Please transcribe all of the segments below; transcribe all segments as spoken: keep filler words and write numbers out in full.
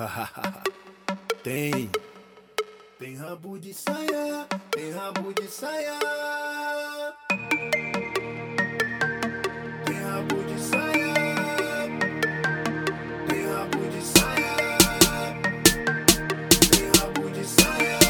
Tem, tem rabo de saia, tem rabo de saia. Tem rabo de saia, tem rabo de saia, tem rabo de saia.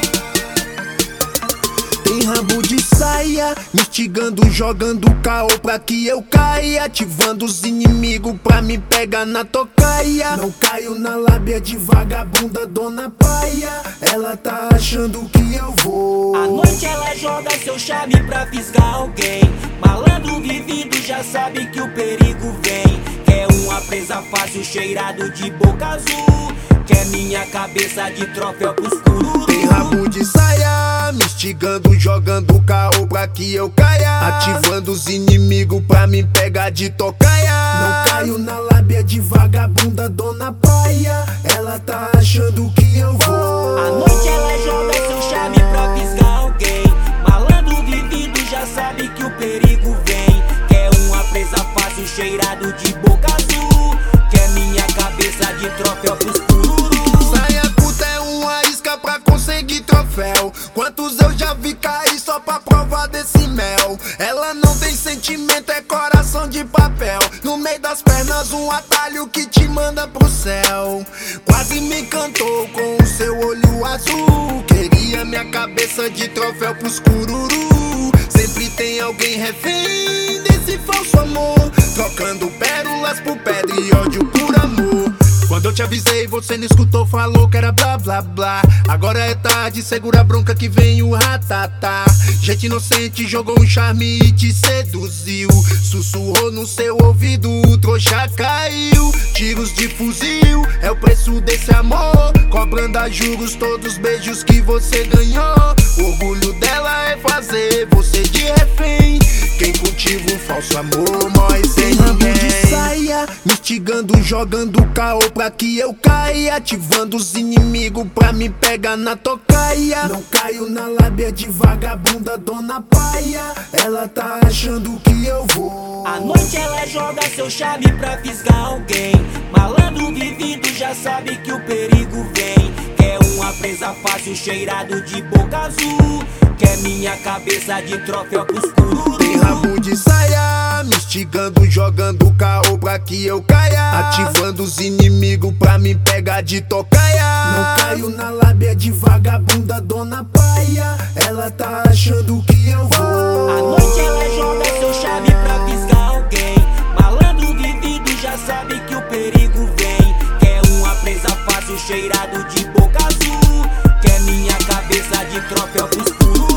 Tem rabo de saia, me instigando, jogando caô pra que eu caia, ativando os inimigos pra me pegar na tocaia. Não caio na lábia de vagabunda, dona paia, ela tá achando que eu vou. À noite ela joga seu charme pra fisgar alguém. Malandro vivido já sabe que o perigo vem. Quer uma presa fácil, cheirado de boca azul. Quer minha cabeça de troféu pros cururu. Tem rabo de saia, me instigando, jogando caô pra que eu caia, ativando os inimigos pra me pegar de tocaia. Não caio na lábia de vagabunda, dona paia, ela tá achando que eu vou. À noite ela joga seu charme pra fisgar alguém. Malandro vivido já sabe que o perigo vem. Quer uma presa fácil, cheirado de boca azul. Quer minha cabeça de troféu pros cururu. Saia curta é uma isca pra conseguir troféu. Quantos eu já vi cair só pra provar desse mel. Ela não tem sentimento, é coração de papel. No meio das pernas um atalho que te manda pro céu. Quase me encantou com o seu olho azul. Queria minha cabeça de troféu pros cururu. Sempre tem alguém refém desse falso amor, trocando pérolas por pedra e ódio por amor. Quando eu te avisei, você não escutou, falou que era blá blá blá. Agora é tarde, segura a bronca que vem o ratatá. Gente inocente jogou um charme e te seduziu. Sussurrou no seu ouvido, o trouxa caiu. Tiros de fuzil, é o preço desse amor. Cobrando a juros todos os beijos que você ganhou. O orgulho dela é fazer você de refém. Quem cultiva o falso amor morre sem ninguém. De saia, me instigando, jogando caô pra que eu caia, ativando os inimigos pra me pegar na tocaia. Não caio na lábia de vagabunda, dona paia, ela tá achando que eu vou. À noite ela joga seu charme pra fisgar alguém. Malandro vivido já sabe que o perigo vem. Quer uma presa fácil, cheirado de boca azul. Quer minha cabeça de troféu pros cururu. Tem rabo de saia, me instigando, jogando caô pra que eu caia, ativando os inimigos pra me pegar de tocaia. Não caio na lábia de vagabunda, dona paia, ela tá achando que eu vou. À noite ela joga seu charme pra fisgar alguém. Malandro vivido já sabe que o perigo vem. Quer uma presa fácil, cheirado de boca azul. Quer minha cabeça de troféu pros cururu.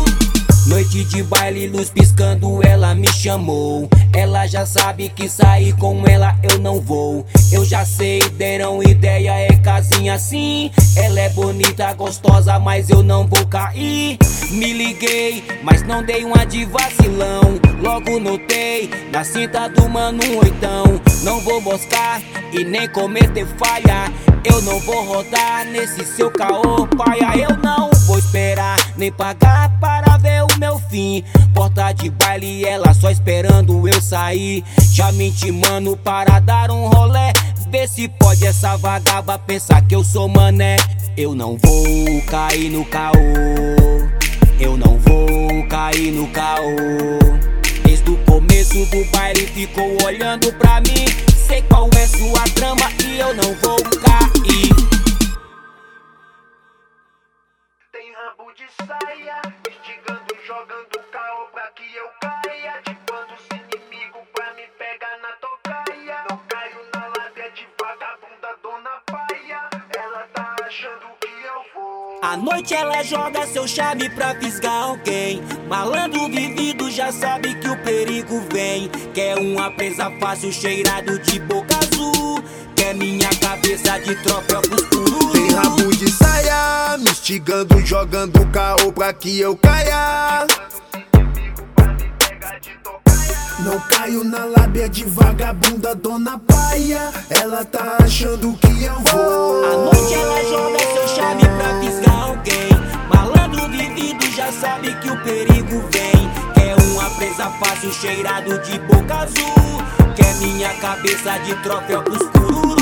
Noite de baile, luz piscando, ela me chamou. Ela já sabe que sair com ela eu não vou. Eu já sei, deram ideia, é casinha assim. Ela é bonita, gostosa, mas eu não vou cair. Me liguei, mas não dei uma de vacilão. Logo notei, na cinta do mano um oitão. Não vou moscar e nem cometer falha. Eu não vou rodar nesse seu caô, paia. Eu não vou esperar, nem pagar para ver o meu fim. Porta de baile, ela só esperando eu sair. Já me intimando para dar um rolé. Vê se pode essa vagaba pensar que eu sou mané. Eu não vou cair no caô, eu não vou cair no caô. Desde o começo do baile ficou olhando pra mim. Sei qual é sua trama e eu não vou cair. Tem rabo de saia, me instigando, jogando caô pra que eu caia, ativando os inimigos pra me pegar na tocaia. Não caio na lábia de vagabunda, dona paia, ela tá achando que eu vou. À noite ela joga seu charme pra fisgar alguém. Malandro vivido já sabe que o perigo vem. Quer uma presa fácil, cheirado de boca azul. Quer minha cabeça de troféu pros cururu. Tem rabo de saia, me instigando, jogando caô pra que eu caia. Não caio na lábia de vagabunda, dona paia, ela tá achando que eu vou. À noite ela joga seu charme pra fisgar alguém. Malandro vivido já sabe que o perigo vem. Quer uma presa fácil, cheirado de boca azul. Quer minha cabeça de troféu pros cururu.